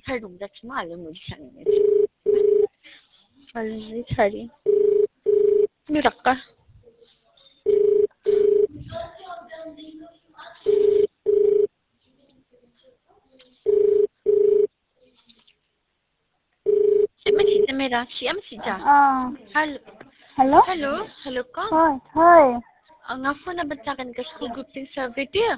才弄的什么了？没想呢。你猜的？你咋个？Siapa dah? Siapa sih dah? Hello. Hello? Hello. Hello kau? Thôi. Ngapa nak bacakan ke school grouping survey dia?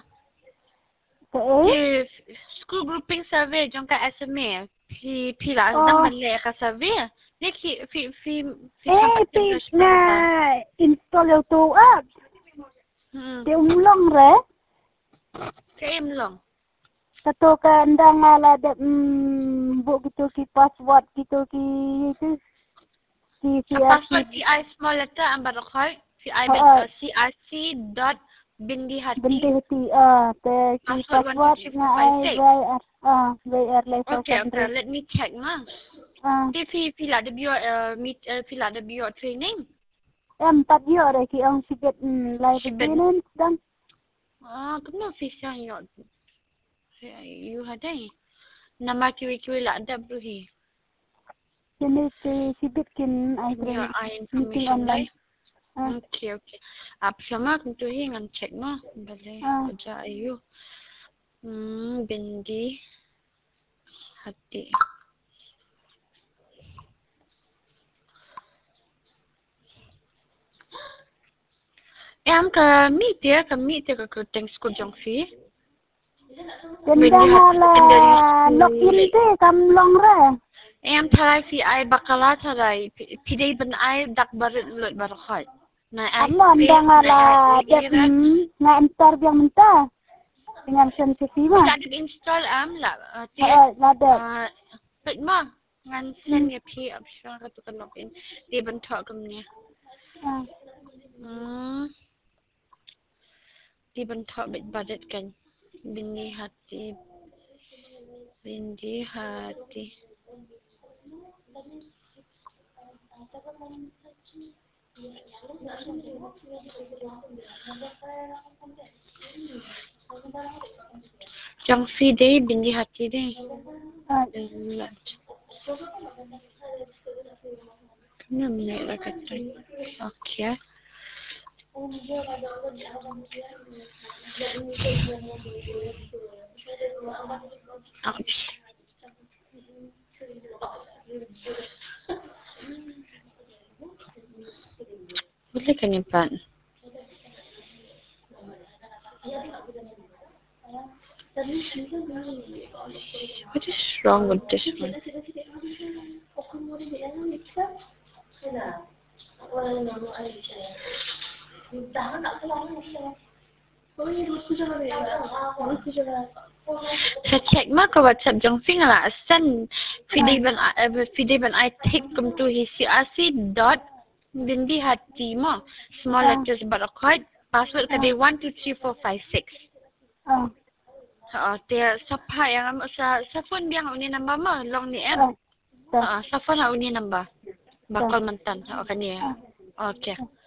Cái School grouping survey trong cái SMA. Pi lah đang mình lệ cái survey. Ni fi Pi na install YouTube app. Dia ulang re. Cái em lòng. Satu kan dah ngala ada buat gitu ki password gitu ki itu. Password CI small letter ambar khoi. CIC dot bindi hati. Bindi hati te ki password na ai Okay, let me check ma. Di fi lah ada bio fi lah ada bio training. Em tak bio re ki ang sibet lai begini dan. Kenapa fi siang yo? You ada? Nama kiwi lah ada bruhi. Ini sibet kin ai meeting online. Okay. Apa sama kuntu ngan check ma. Boleh kerja ayu. Bindi hati. Em kami dia ke kuting school jong fi. Bindi hati login te kam long re. Em tharai fi ai bakala tharai pidai ban ai dak barit lut barkhai. Na ai anda ngala na entar biang mentah dengan sensitif mah. Tidak install lah. Ada. But ma ngan sen ya pi option ka tu kan login di bentuk kemnya. Di bentuk bit budget kan. Bindi hati. Jang fi deh bindi hati deh. Kenapa ni lah kata? Okay. Boleh kan ni pan? What is wrong with this one? Saya check mak ke WhatsApp jong fing lah. Send video ban I take come to his CRC dot bindi hati mo small letters barakot password kade 123456. Dia siapa yang sa phone biang uni number mo long ni sa phone uni number bakal mentan kan ya. Okay.